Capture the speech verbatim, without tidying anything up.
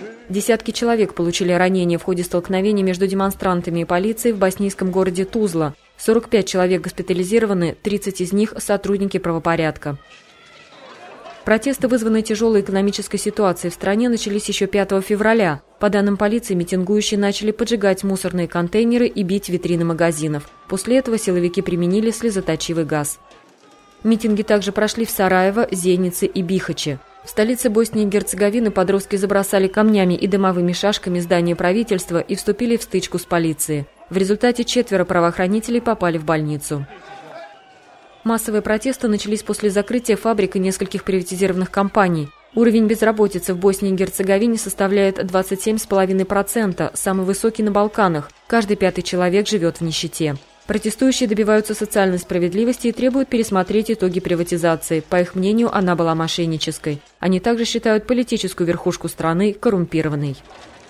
Десятки человек получили ранения в ходе столкновений между демонстрантами и полицией в боснийском городе Тузла. сорок пять человек госпитализированы, тридцать из них – сотрудники правопорядка. Протесты, вызванные тяжелой экономической ситуацией в стране, начались еще пятого февраля. По данным полиции, митингующие начали поджигать мусорные контейнеры и бить витрины магазинов. После этого силовики применили слезоточивый газ. Митинги также прошли в Сараево, Зенице и Бихаче. В столице Боснии и Герцеговины подростки забросали камнями и дымовыми шашками здание правительства и вступили в стычку с полицией. В результате четверо правоохранителей попали в больницу. Массовые протесты начались после закрытия фабрик и нескольких приватизированных компаний. Уровень безработицы в Боснии и Герцеговине составляет двадцать семь целых пять десятых процента, самый высокий на Балканах. Каждый пятый человек живет в нищете. Протестующие добиваются социальной справедливости и требуют пересмотреть итоги приватизации. По их мнению, она была мошеннической. Они также считают политическую верхушку страны коррумпированной.